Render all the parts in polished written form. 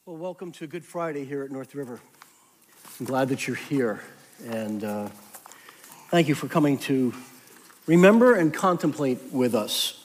Well, welcome to Good Friday here at North River. I'm glad that you're here, and thank you for coming to remember and contemplate with us.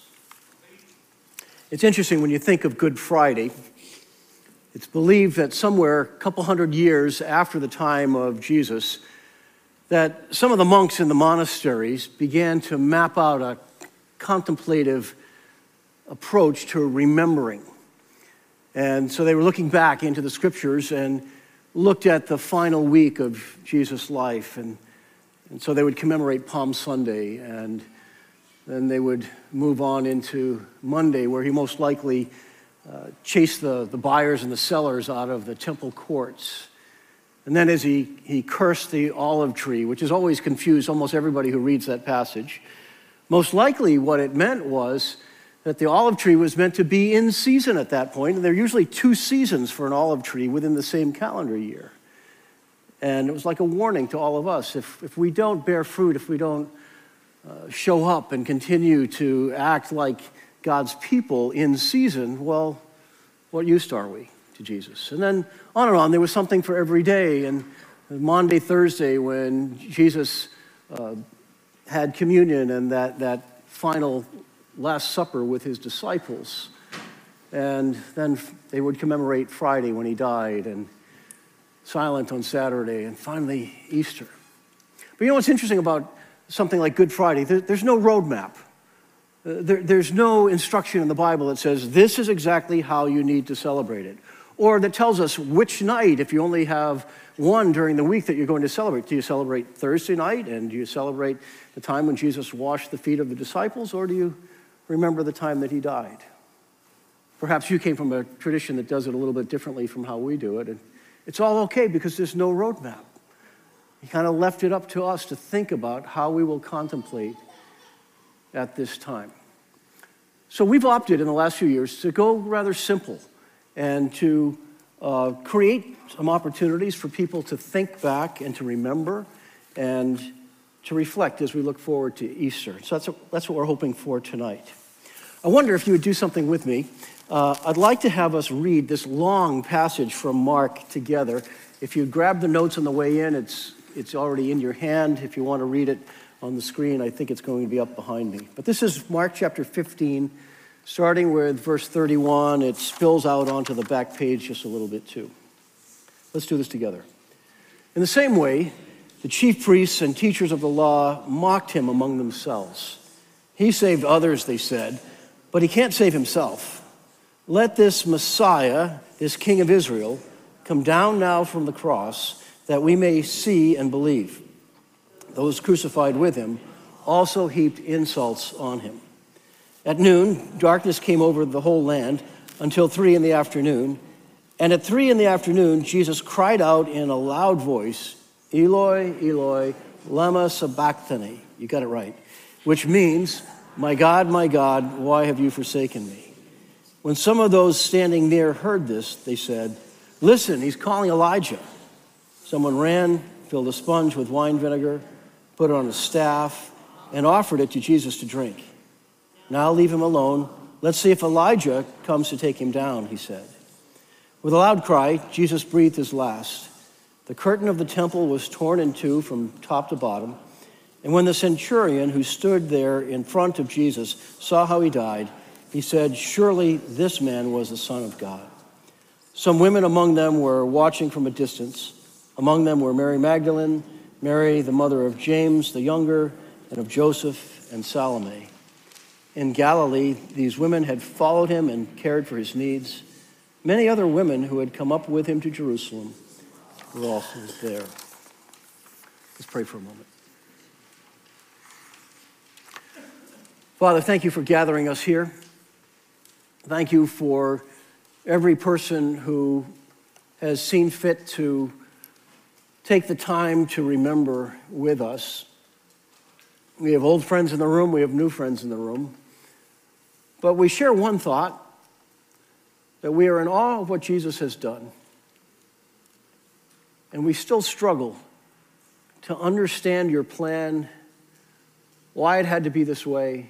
It's interesting when you think of Good Friday. It's believed that somewhere a couple hundred years after the time of Jesus, that some of the monks in the monasteries began to map out a contemplative approach to remembering. And so they were looking back into the scriptures and looked at the final week of Jesus' life. And so they would commemorate Palm Sunday, and then they would move on into Monday, where he most likely chased the buyers and the sellers out of the temple courts. And then as he cursed the olive tree, which has always confused almost everybody who reads that passage, most likely what it meant was that the olive tree was meant to be in season at that point, and there are usually 2 seasons for an olive tree within the same calendar year. And it was like a warning to all of us. If we don't bear fruit, if we don't show up and continue to act like God's people in season, well, what use are we to Jesus? And then on and on, there was something for every day. And Maundy Thursday, when Jesus had communion and that final Last Supper with his disciples, and then they would commemorate Friday when he died, and silent on Saturday, and finally Easter. But you know what's interesting about something like Good Friday? There's no roadmap. There's no instruction in the Bible that says this is exactly how you need to celebrate it, or that tells us which night, if you only have one during the week, that you're going to celebrate. Do you celebrate Thursday night, and do you celebrate the time when Jesus washed the feet of the disciples, or do you remember the time that he died? Perhaps you came from a tradition that does it a little bit differently from how we do it, and it's all okay because there's no roadmap. He kind of left it up to us to think about how we will contemplate at this time. So we've opted in the last few years to go rather simple and to create some opportunities for people to think back and to remember and to reflect as we look forward to Easter. So that's what we're hoping for tonight. I wonder if you would do something with me. I'd like to have us read this long passage from Mark together. If you grab the notes on the way in, it's already in your hand. If you want to read it on the screen, I think it's going to be up behind me. But this is Mark chapter 15, starting with verse 31. It spills out onto the back page just a little bit too. Let's do this together. In the same way, the chief priests and teachers of the law mocked him among themselves. He saved others, they said, but he can't save himself. Let this Messiah, this King of Israel, come down now from the cross, that we may see and believe. Those crucified with him also heaped insults on him. At noon, darkness came over the whole land until 3 p.m. And at 3 p.m, Jesus cried out in a loud voice, Eloi, Eloi, lama sabachthani. You got it right. Which means, my God, why have you forsaken me? When some of those standing near heard this, they said, listen, he's calling Elijah. Someone ran, filled a sponge with wine vinegar, put it on a staff, and offered it to Jesus to drink. Now leave him alone. Let's see if Elijah comes to take him down, he said. With a loud cry, Jesus breathed his last. The curtain of the temple was torn in two from top to bottom. And when the centurion who stood there in front of Jesus saw how he died, he said, surely this man was the Son of God. Some women among them were watching from a distance. Among them were Mary Magdalene, Mary, the mother of James the younger, and of Joseph and Salome. In Galilee, these women had followed him and cared for his needs. Many other women who had come up with him to Jerusalem were also there. Let's pray for a moment. Father, thank you for gathering us here. Thank you for every person who has seen fit to take the time to remember with us. We have old friends in the room, we have new friends in the room, but we share one thought, that we are in awe of what Jesus has done. And we still struggle to understand your plan, why it had to be this way,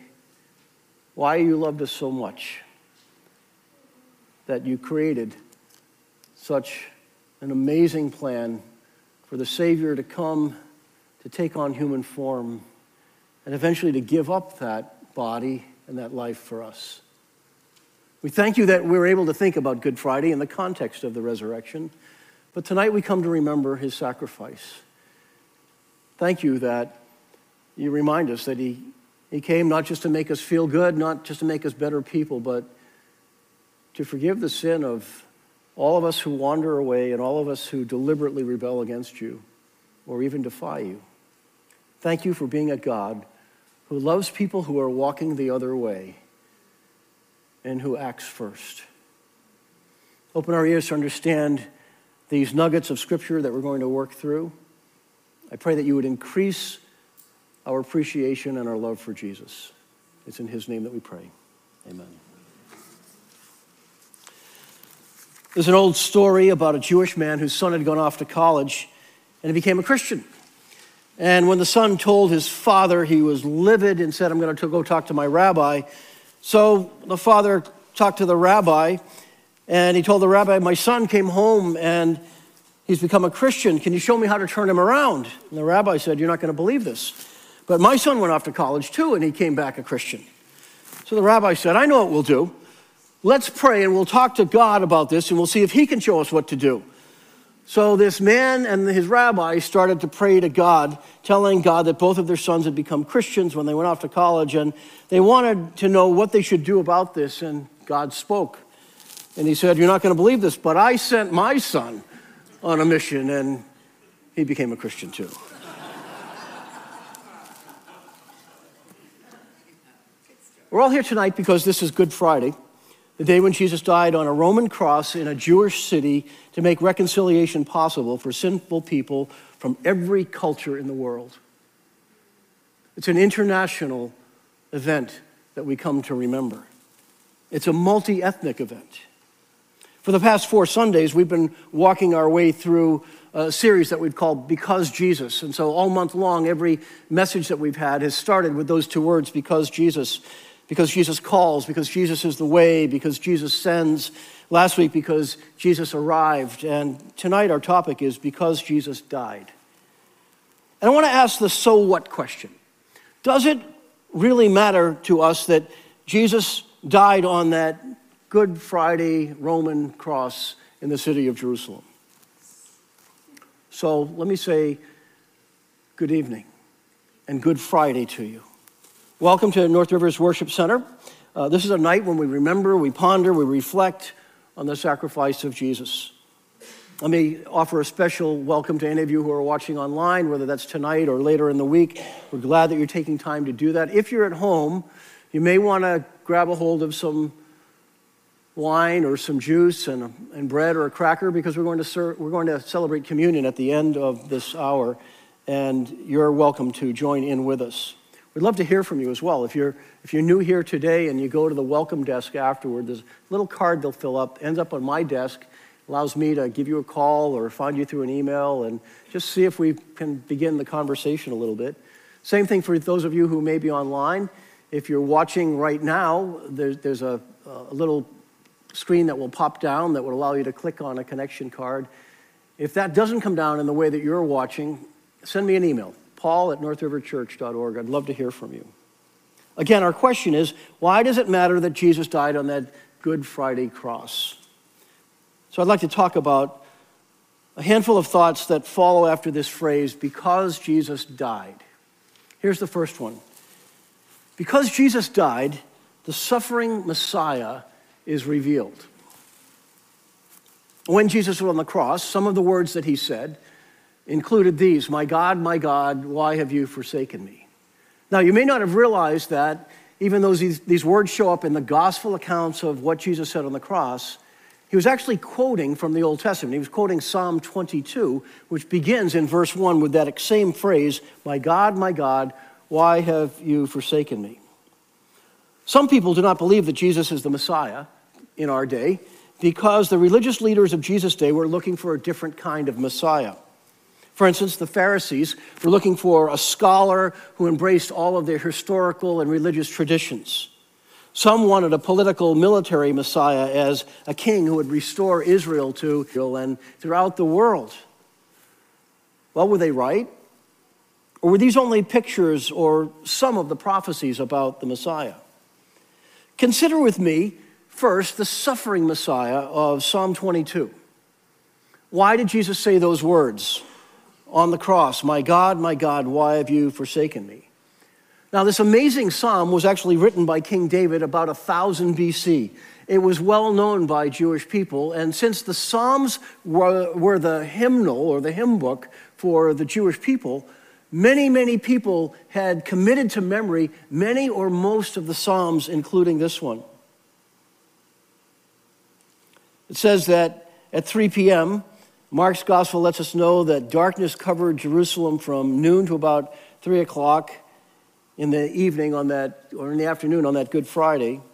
why you loved us so much that you created such an amazing plan for the Savior to come, to take on human form, and eventually to give up that body and that life for us. We thank you that we're able to think about Good Friday in the context of the resurrection, but tonight we come to remember his sacrifice. Thank you that you remind us that he came not just to make us feel good, not just to make us better people, but to forgive the sin of all of us who wander away and all of us who deliberately rebel against you or even defy you. Thank you for being a God who loves people who are walking the other way and who acts first. Open our ears to understand these nuggets of Scripture that we're going to work through. I pray that you would increase our appreciation and our love for Jesus. It's in his name that we pray. Amen. There's an old story about a Jewish man whose son had gone off to college and he became a Christian. And when the son told his father, he was livid and said, I'm going to go talk to my rabbi. So the father talked to the rabbi, and he told the rabbi, my son came home and he's become a Christian. Can you show me how to turn him around? And the rabbi said, you're not going to believe this, but my son went off to college too, and he came back a Christian. So the rabbi said, I know what we'll do. Let's pray, and we'll talk to God about this, and we'll see if he can show us what to do. So this man and his rabbi started to pray to God, telling God that both of their sons had become Christians when they went off to college, and they wanted to know what they should do about this, and God spoke. And he said, you're not going to believe this, but I sent my son on a mission, and he became a Christian too. We're all here tonight because this is Good Friday, the day when Jesus died on a Roman cross in a Jewish city to make reconciliation possible for sinful people from every culture in the world. It's an international event that we come to remember. It's a multi-ethnic event. For the past 4 Sundays, we've been walking our way through a series that we've called Because Jesus. And so all month long, every message that we've had has started with those 2 words, because Jesus. Because Jesus calls, because Jesus is the way, because Jesus sends. Last week, because Jesus arrived. And tonight our topic is because Jesus died. And I want to ask the so what question. Does it really matter to us that Jesus died on that Good Friday Roman cross in the city of Jerusalem? So let me say good evening and Good Friday to you. Welcome to North Rivers Worship Center. This is a night when we remember, we ponder, we reflect on the sacrifice of Jesus. Let me offer a special welcome to any of you who are watching online, whether that's tonight or later in the week. We're glad that you're taking time to do that. If you're at home, you may want to grab a hold of some wine or some juice and bread or a cracker, because we're going to celebrate communion at the end of this hour, and you're welcome to join in with us. We'd love to hear from you as well. If you're new here today and you go to the welcome desk afterward, there's a little card they'll fill up, ends up on my desk, allows me to give you a call or find you through an email and just see if we can begin the conversation a little bit. Same thing for those of you who may be online. If you're watching right now, there's a little screen that will pop down that will allow you to click on a connection card. If that doesn't come down in the way that you're watching, send me an email. Paul@northriverchurch.org. I'd love to hear from you. Again, our question is, why does it matter that Jesus died on that Good Friday cross? So I'd like to talk about a handful of thoughts that follow after this phrase, because Jesus died. Here's the first one. Because Jesus died, the suffering Messiah is revealed. When Jesus was on the cross, some of the words that he said included these: my God, why have you forsaken me? Now, you may not have realized that, even though these words show up in the gospel accounts of what Jesus said on the cross, he was actually quoting from the Old Testament. He was quoting Psalm 22, which begins in verse 1 with that same phrase, my God, why have you forsaken me? Some people do not believe that Jesus is the Messiah in our day because the religious leaders of Jesus' day were looking for a different kind of Messiah. For instance, the Pharisees were looking for a scholar who embraced all of their historical and religious traditions. Some wanted a political military Messiah as a king who would restore Israel to Israel and throughout the world. Well, were they right? Or were these only pictures or some of the prophecies about the Messiah? Consider with me first the suffering Messiah of Psalm 22. Why did Jesus say those words on the cross, my God, why have you forsaken me? Now, this amazing psalm was actually written by King David about 1000 BC. It was well known by Jewish people, and since the Psalms were the hymnal or the hymn book for the Jewish people, many people had committed to memory many or most of the Psalms, including this one. It says that at 3 p.m., Mark's gospel lets us know that darkness covered Jerusalem from noon to about 3 o'clock in the evening on that, or in the afternoon on that Good Friday.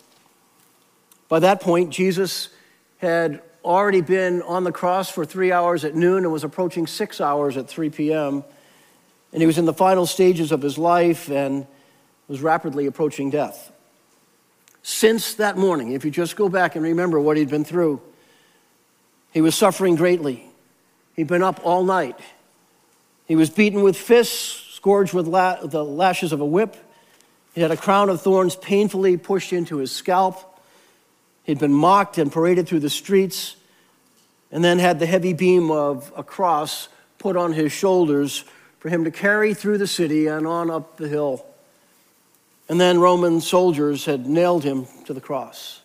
By that point, Jesus had already been on the cross for 3 hours at noon and was approaching 6 hours at 3 p.m., and he was in the final stages of his life and was rapidly approaching death. Since that morning, if you just go back and remember what he'd been through, he was suffering greatly. He'd been up all night. He was beaten with fists, scourged with the lashes of a whip. He had a crown of thorns painfully pushed into his scalp. He'd been mocked and paraded through the streets, and then had the heavy beam of a cross put on his shoulders for him to carry through the city and on up the hill. And then Roman soldiers had nailed him to the cross.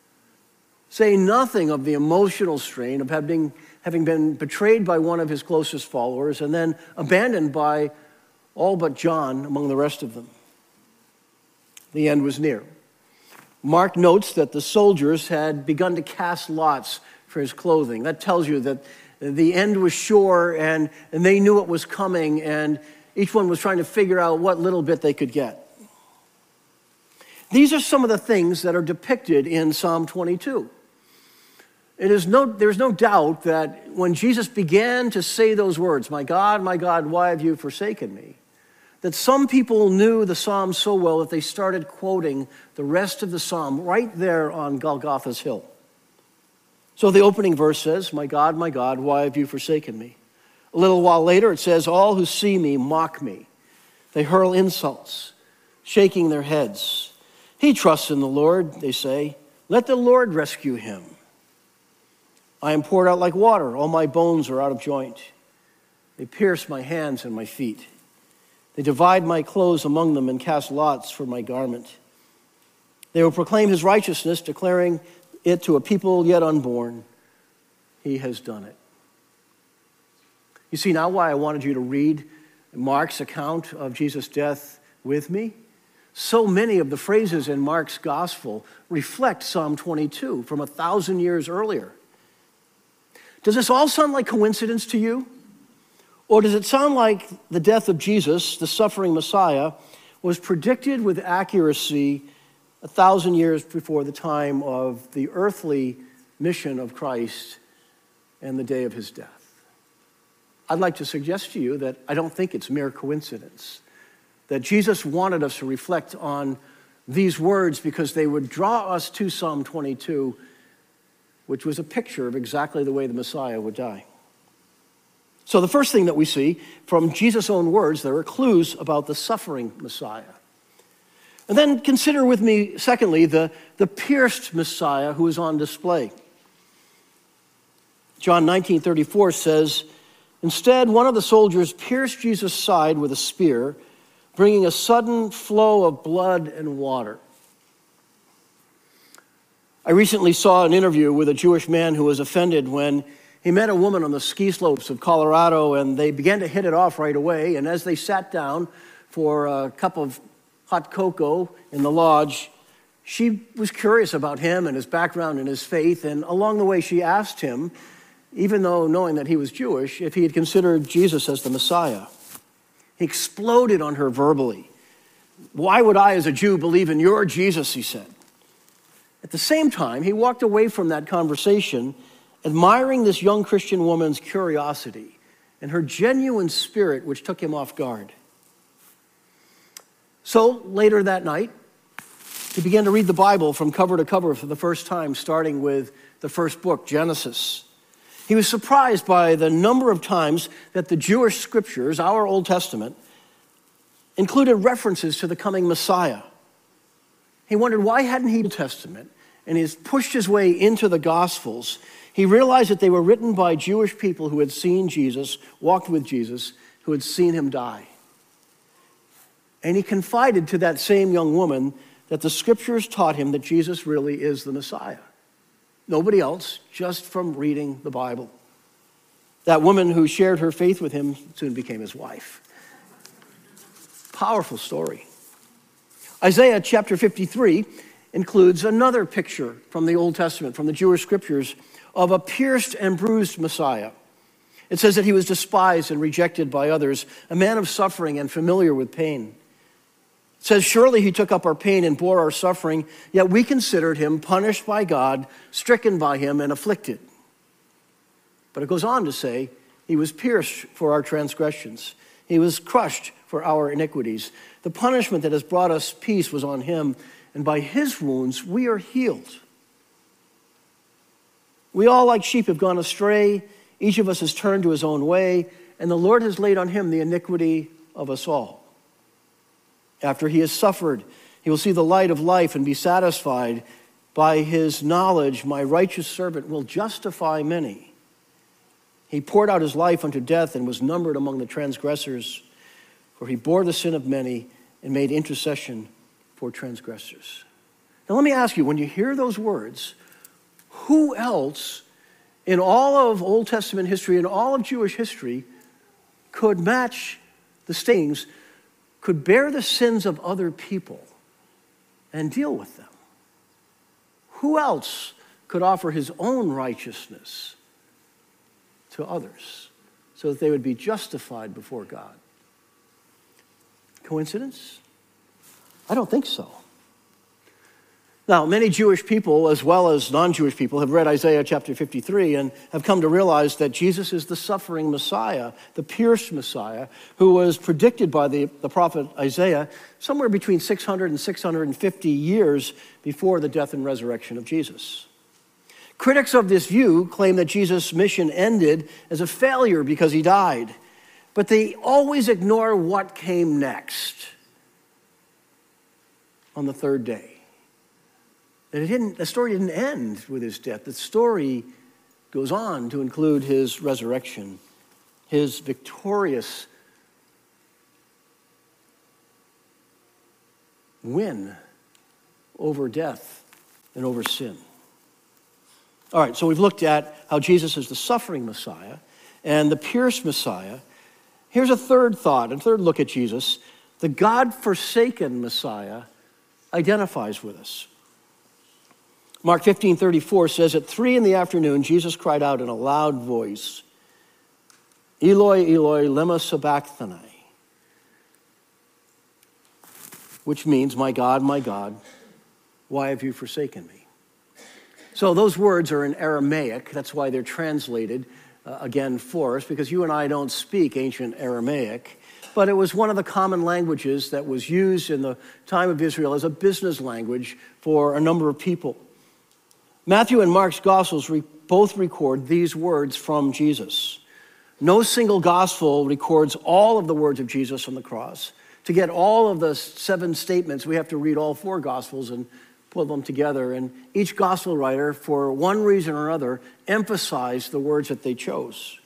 Say nothing of the emotional strain of having been betrayed by one of his closest followers and then abandoned by all but John among the rest of them. The end was near. Mark notes that the soldiers had begun to cast lots for his clothing. That tells you that the end was sure, and they knew it was coming, and each one was trying to figure out what little bit they could get. These are some of the things that are depicted in Psalm 22. There's no doubt that when Jesus began to say those words, my God, why have you forsaken me?" that some people knew the psalm so well that they started quoting the rest of the psalm right there on Golgotha's hill. So the opening verse says, my God, why have you forsaken me?" A little while later it says, "All who see me mock me. They hurl insults, shaking their heads. He trusts in the Lord," they say. "Let the Lord rescue him. I am poured out like water. All my bones are out of joint. They pierce my hands and my feet. They divide my clothes among them and cast lots for my garment. They will proclaim his righteousness, declaring it to a people yet unborn. He has done it." You see now why I wanted you to read Mark's account of Jesus' death with me? So many of the phrases in Mark's gospel reflect Psalm 22 from 1,000 years earlier. Does this all sound like coincidence to you? Or does it sound like the death of Jesus, the suffering Messiah, was predicted with accuracy 1,000 years before the time of the earthly mission of Christ and the day of his death? I'd like to suggest to you that I don't think it's mere coincidence, that Jesus wanted us to reflect on these words because they would draw us to Psalm 22, which was a picture of exactly the way the Messiah would die. So the first thing that we see from Jesus' own words, there are clues about the suffering Messiah. And then consider with me, secondly, the pierced Messiah who is on display. John 19:34 says, "Instead, one of the soldiers pierced Jesus' side with a spear, bringing a sudden flow of blood and water." I recently saw an interview with a Jewish man who was offended when he met a woman on the ski slopes of Colorado, and they began to hit it off right away. And as they sat down for a cup of hot cocoa in the lodge, she was curious about him and his background and his faith. And along the way, she asked him, even though knowing that he was Jewish, if he had considered Jesus as the Messiah. He exploded on her verbally. "Why would I, as a Jew, believe in your Jesus?" he said. At the same time, he walked away from that conversation admiring this young Christian woman's curiosity and her genuine spirit, which took him off guard. So later that night, He began to read the Bible from cover to cover for the first time, starting with the first book, Genesis. He was surprised by the number of times that the Jewish scriptures, our Old Testament, included references to the coming Messiah. He wondered why hadn't he Old Testament, and he's pushed his way into the Gospels. He realized that they were written by Jewish people who had seen Jesus, walked with Jesus, who had seen him die. And he confided to that same young woman that the scriptures taught him that Jesus really is the Messiah. Nobody else, just from reading the Bible. That woman who shared her faith with him soon became his wife. Powerful story. Isaiah chapter 53 includes another picture from the Old Testament, from the Jewish scriptures, of a pierced and bruised Messiah. It says that he was despised and rejected by others, a man of suffering and familiar with pain. It says, surely he took up our pain and bore our suffering, yet we considered him punished by God, stricken by him, and afflicted. But it goes on to say, he was pierced for our transgressions. He was crushed for our iniquities. The punishment that has brought us peace was on him, and by his wounds we are healed. We all like sheep have gone astray. Each of us has turned to his own way, and the Lord has laid on him the iniquity of us all. After he has suffered, he will see the light of life and be satisfied. By his knowledge, my righteous servant will justify many. He poured out his life unto death and was numbered among the transgressors, for he bore the sin of many and made intercession for transgressors. Now let me ask you, when you hear those words, who else in all of Old Testament history and all of Jewish history could match the sayings, could bear the sins of other people and deal with them? Who else could offer his own righteousness to others so that they would be justified before God? Coincidence? I don't think so. Now, many Jewish people, as well as non-Jewish people, have read Isaiah chapter 53 and have come to realize that Jesus is the suffering Messiah, the pierced Messiah, who was predicted by the prophet Isaiah somewhere between 600 and 650 years before the death and resurrection of Jesus. Critics of this view claim that Jesus' mission ended as a failure because he died, but they always ignore what came next on the third day. The story didn't end with his death. The story goes on to include his resurrection, his victorious win over death and over sin. All right, so we've looked at how Jesus is the suffering Messiah and the pierced Messiah. Here's a third thought, a third look at Jesus. The God-forsaken Messiah identifies with us. Mark 15:34 says, at 3 p.m, Jesus cried out in a loud voice, Eloi, Eloi, lema sabachthani, which means, my God, why have you forsaken me? So those words are in Aramaic. That's why they're translated again for us, because you and I don't speak ancient Aramaic. But it was one of the common languages that was used in the time of Israel as a business language for a number of people. Matthew and Mark's Gospels both record these words from Jesus. No single Gospel records all of the words of Jesus on the cross. To get all of the 7 statements, we have to read all 4 Gospels and put them together. And each Gospel writer, for one reason or another, emphasized the words that they chose.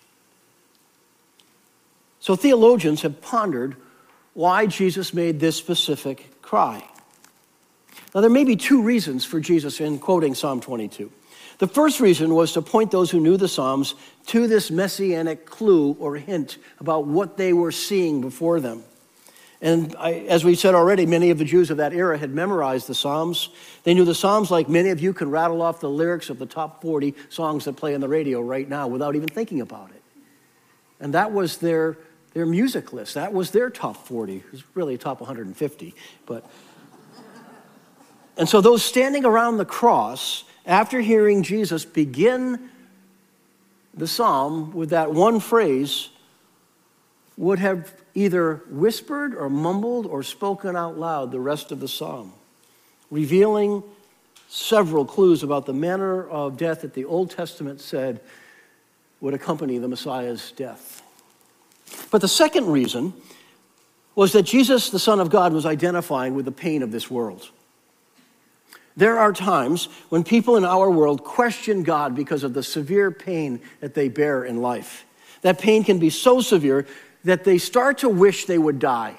So theologians have pondered why Jesus made this specific cry. Now, there may be 2 reasons for Jesus in quoting Psalm 22. The first reason was to point those who knew the Psalms to this messianic clue or hint about what they were seeing before them. And as we said already, many of the Jews of that era had memorized the Psalms. They knew the Psalms like many of you can rattle off the lyrics of the top 40 songs that play on the radio right now without even thinking about it. And that was their music list. That was their top 40. It was really top 150, but... And so those standing around the cross, after hearing Jesus begin the psalm with that one phrase, would have either whispered or mumbled or spoken out loud the rest of the psalm. revealing several clues about the manner of death that the Old Testament said would accompany the Messiah's death. But the second reason was that Jesus, the Son of God, was identifying with the pain of this world. There are times when people in our world question God because of the severe pain that they bear in life. That pain can be so severe that they start to wish they would die.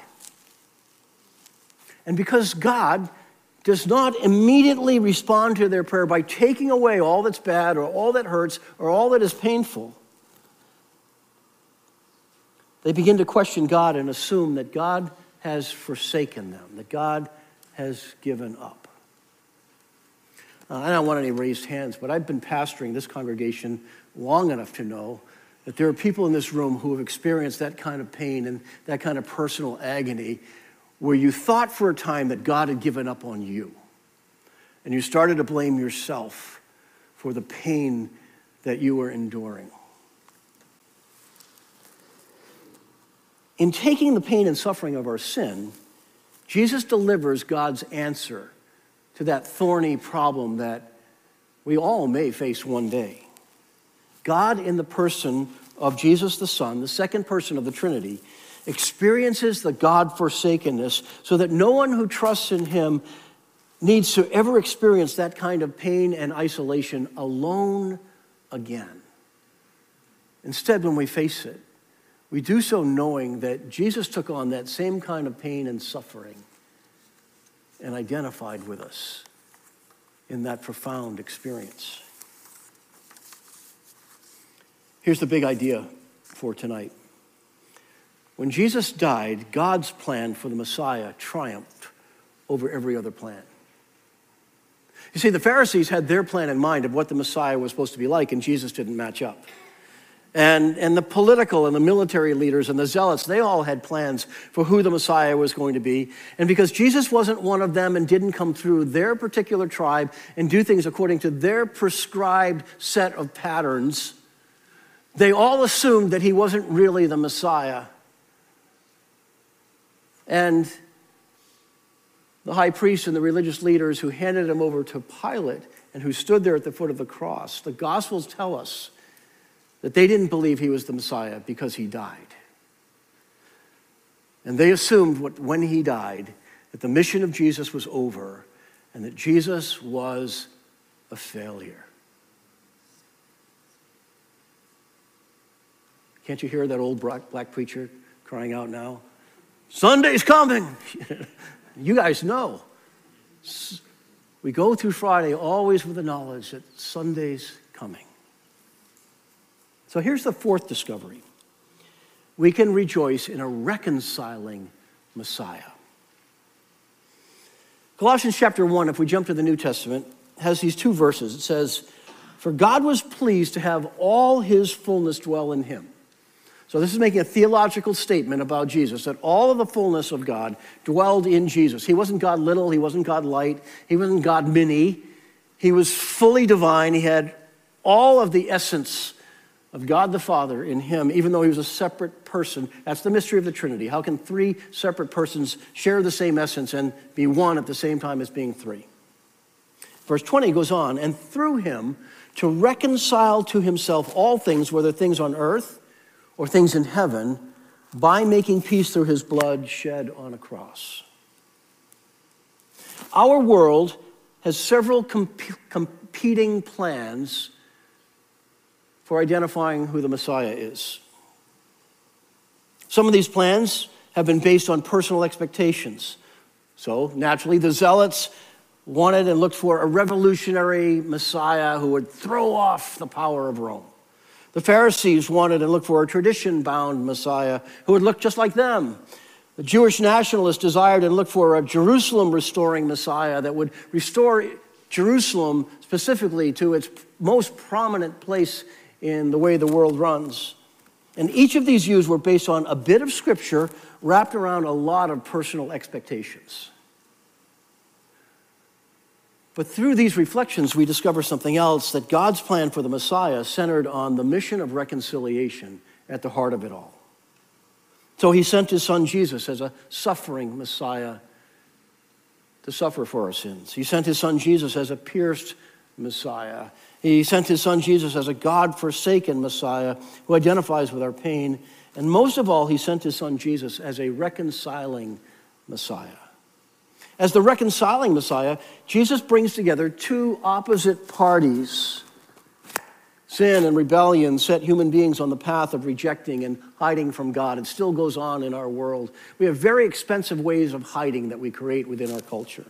And because God does not immediately respond to their prayer by taking away all that's bad or all that hurts or all that is painful, they begin to question God and assume that God has forsaken them, that God has given up. I don't want any raised hands, but I've been pastoring this congregation long enough to know that there are people in this room who have experienced that kind of pain and that kind of personal agony where you thought for a time that God had given up on you. And you started to blame yourself for the pain that you were enduring. In taking the pain and suffering of our sin, Jesus delivers God's answer to that thorny problem that we all may face one day. God, in the person of Jesus the Son, the second person of the Trinity, experiences the God-forsakenness so that no one who trusts in him needs to ever experience that kind of pain and isolation alone again. Instead, when we face it, we do so knowing that Jesus took on that same kind of pain and suffering and identified with us in that profound experience. Here's the big idea for tonight. When Jesus died, God's plan for the Messiah triumphed over every other plan. You see, the Pharisees had their plan in mind of what the Messiah was supposed to be like, and Jesus didn't match up. And the political and the military leaders and the zealots, they all had plans for who the Messiah was going to be. And because Jesus wasn't one of them and didn't come through their particular tribe and do things according to their prescribed set of patterns, they all assumed that he wasn't really the Messiah. And the high priest and the religious leaders who handed him over to Pilate and who stood there at the foot of the cross, the Gospels tell us that they didn't believe he was the Messiah because he died. And they assumed when he died that the mission of Jesus was over and that Jesus was a failure. Can't you hear that old black preacher crying out now? Sunday's coming. You guys know. We go through Friday always with the knowledge that Sunday's coming. So here's the fourth discovery. We can rejoice in a reconciling Messiah. Colossians chapter 1, if we jump to the New Testament, has these two verses. It says, "For God was pleased to have all his fullness dwell in him." So this is making a theological statement about Jesus, that all of the fullness of God dwelled in Jesus. He wasn't God little, he wasn't God light, he wasn't God mini. He was fully divine. He had all of the essence of God the Father in him, even though he was a separate person. That's the mystery of the Trinity. How can three separate persons share the same essence and be one at the same time as being three? Verse 20 goes on, "And through him to reconcile to himself all things, whether things on earth or things in heaven, by making peace through his blood shed on a cross." Our world has several competing plans for identifying who the Messiah is. Some of these plans have been based on personal expectations. So naturally, the zealots wanted and looked for a revolutionary Messiah who would throw off the power of Rome. The Pharisees wanted and looked for a tradition-bound Messiah who would look just like them. The Jewish nationalists desired and looked for a Jerusalem-restoring Messiah that would restore Jerusalem specifically to its most prominent place in the way the world runs. And each of these views were based on a bit of scripture wrapped around a lot of personal expectations. But through these reflections, we discover something else, that God's plan for the Messiah centered on the mission of reconciliation at the heart of it all. So he sent his son Jesus as a suffering Messiah to suffer for our sins. He sent his son Jesus as a pierced Messiah. He sent his son Jesus as a God-forsaken Messiah who identifies with our pain. And most of all, he sent his son Jesus as a reconciling Messiah. As the reconciling Messiah, Jesus brings together two opposite parties. Sin and rebellion set human beings on the path of rejecting and hiding from God. It still goes on in our world. We have very expensive ways of hiding that we create within our culture.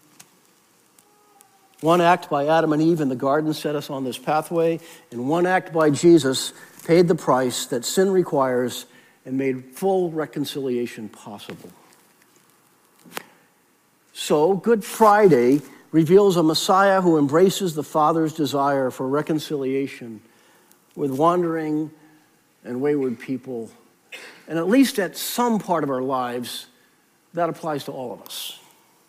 One act by Adam and Eve in the garden set us on this pathway, and one act by Jesus paid the price that sin requires and made full reconciliation possible. So, Good Friday reveals a Messiah who embraces the Father's desire for reconciliation with wandering and wayward people. And at least at some part of our lives, that applies to all of us.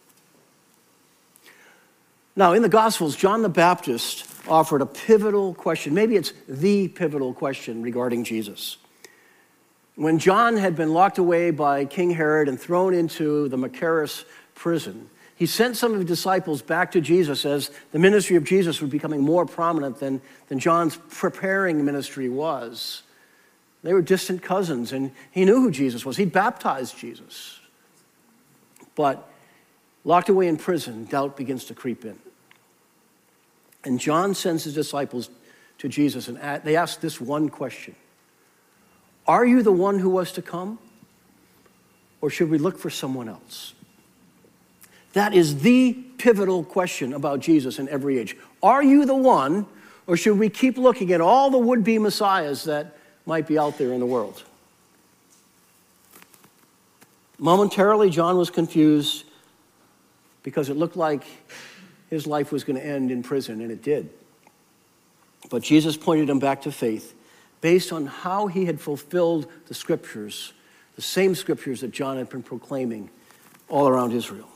Now, in the Gospels, John the Baptist offered a pivotal question. Maybe it's the pivotal question regarding Jesus. When John had been locked away by King Herod and thrown into the Machaerus prison, he sent some of his disciples back to Jesus as the ministry of Jesus was becoming more prominent than John's preparing ministry was. They were distant cousins, and he knew who Jesus was. He'd baptized Jesus. But locked away in prison, doubt begins to creep in. And John sends his disciples to Jesus, and they ask this one question: are you the one who was to come, or should we look for someone else? That is the pivotal question about Jesus in every age. Are you the one, or should we keep looking at all the would-be messiahs that might be out there in the world? Momentarily, John was confused because it looked like his life was going to end in prison, and it did. But Jesus pointed him back to faith based on how he had fulfilled the scriptures, the same scriptures that John had been proclaiming all around Israel.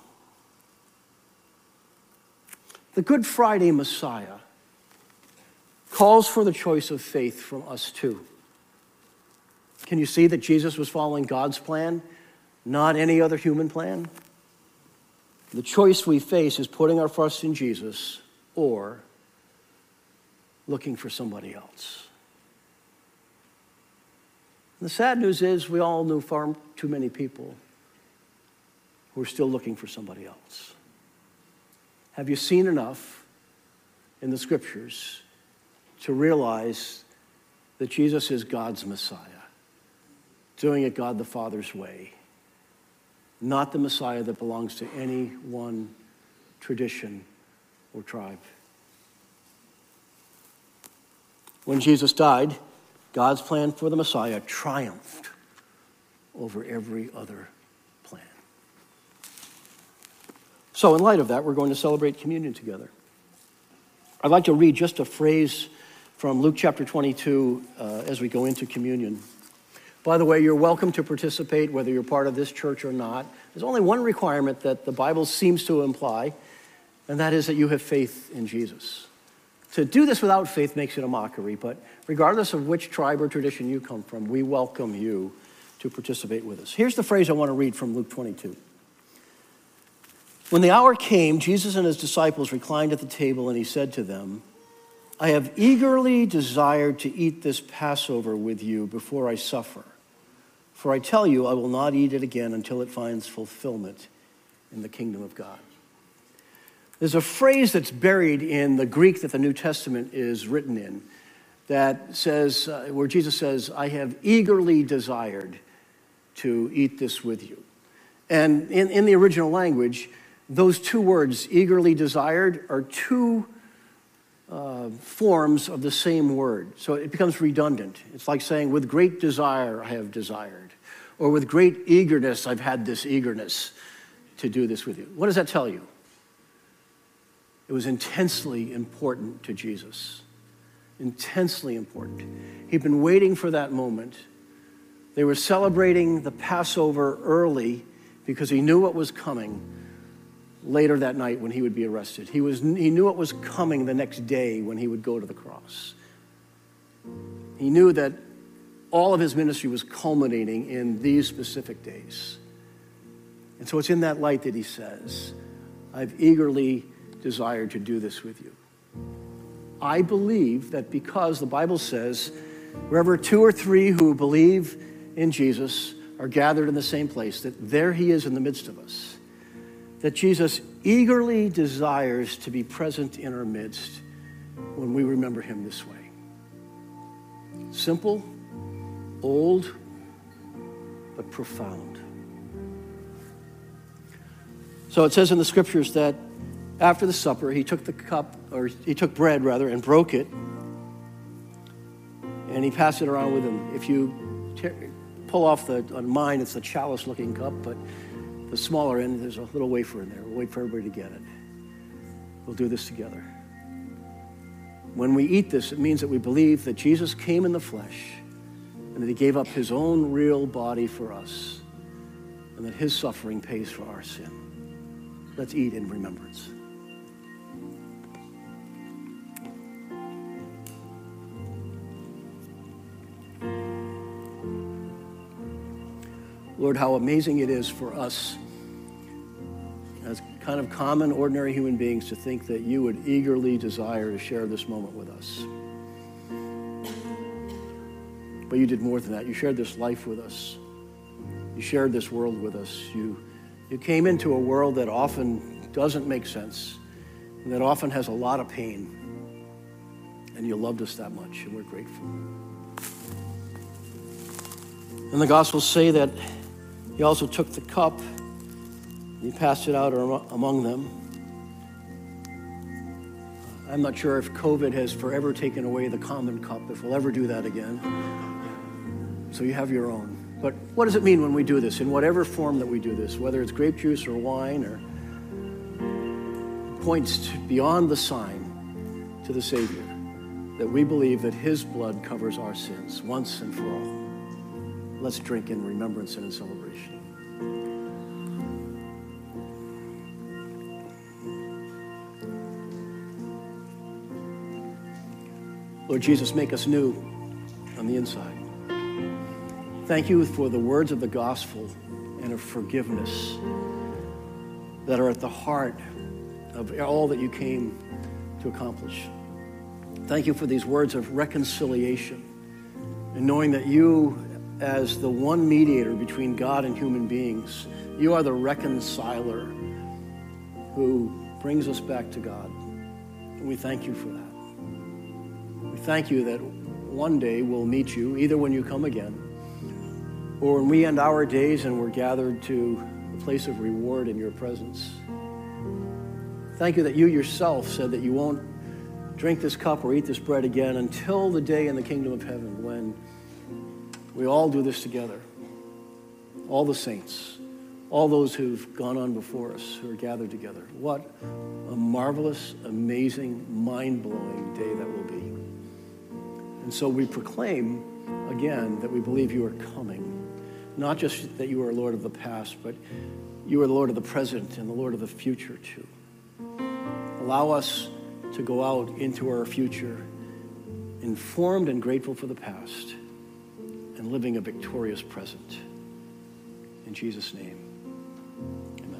The Good Friday Messiah calls for the choice of faith from us too. Can you see that Jesus was following God's plan, not any other human plan? The choice we face is putting our trust in Jesus or looking for somebody else. And the sad news is we all know far too many people who are still looking for somebody else. Have you seen enough in the scriptures to realize that Jesus is God's Messiah, doing it God the Father's way, not the Messiah that belongs to any one tradition or tribe? When Jesus died, God's plan for the Messiah triumphed over every other plan. So in light of that, we're going to celebrate communion together. I'd like to read just a phrase from Luke chapter 22 as we go into communion. By the way, you're welcome to participate whether you're part of this church or not. There's only one requirement that the Bible seems to imply, and that is that you have faith in Jesus. To do this without faith makes it a mockery, but regardless of which tribe or tradition you come from, we welcome you to participate with us. Here's the phrase I want to read from Luke 22. When the hour came, Jesus and his disciples reclined at the table, and he said to them, I have eagerly desired to eat this Passover with you before I suffer. For I tell you, I will not eat it again until it finds fulfillment in the kingdom of God. There's a phrase that's buried in the Greek that the New Testament is written in that says, where Jesus says, I have eagerly desired to eat this with you. And in the original language, those two words, eagerly desired, are two forms of the same word. So it becomes redundant. It's like saying, with great desire I have desired, or with great eagerness I've had this eagerness to do this with you. What does that tell you? It was intensely important to Jesus. Intensely important. He'd been waiting for that moment. They were celebrating the Passover early because he knew what was coming later that night when he would be arrested. He knew what was coming the next day when he would go to the cross. He knew that all of his ministry was culminating in these specific days. And so it's in that light that he says, I've eagerly desired to do this with you. I believe that because the Bible says, wherever two or three who believe in Jesus are gathered in the same place, that there he is in the midst of us, that Jesus eagerly desires to be present in our midst when we remember him this way. Simple, old, but profound. So it says in the scriptures that after the supper, he took the cup, or he took bread rather, and broke it, and he passed it around with him. If you pull off on mine, it's the chalice-looking cup, but the smaller end, there's a little wafer in there. We'll wait for everybody to get it. We'll do this together. When we eat this, it means that we believe that Jesus came in the flesh and that he gave up his own real body for us and that his suffering pays for our sin. Let's eat in remembrance. Lord, how amazing it is for us as kind of common, ordinary human beings to think that you would eagerly desire to share this moment with us. But you did more than that. You shared this life with us. You shared this world with us. You came into a world that often doesn't make sense and that often has a lot of pain. And you loved us that much, and we're grateful. And the Gospels say that he also took the cup, and he passed it out among them. I'm not sure if COVID has forever taken away the common cup, if we'll ever do that again. So you have your own. But what does it mean when we do this, in whatever form that we do this, whether it's grape juice or wine, or points beyond the sign to the Savior, that we believe that his blood covers our sins once and for all. Let's drink in remembrance and in celebration. Lord Jesus, make us new on the inside. Thank you for the words of the gospel and of forgiveness that are at the heart of all that you came to accomplish. Thank you for these words of reconciliation and knowing that you, as the one mediator between God and human beings, you are the reconciler who brings us back to God. And we thank you for that. We thank you that one day we'll meet you, either when you come again or when we end our days and we're gathered to a place of reward in your presence. Thank you that you yourself said that you won't drink this cup or eat this bread again until the day in the kingdom of heaven when we all do this together. All the saints, all those who've gone on before us, who are gathered together. What a marvelous, amazing, mind-blowing day that will be. And so we proclaim again that we believe you are coming. Not just that you are Lord of the past, but you are the Lord of the present and the Lord of the future too. Allow us to go out into our future informed and grateful for the past and living a victorious present. In Jesus' name.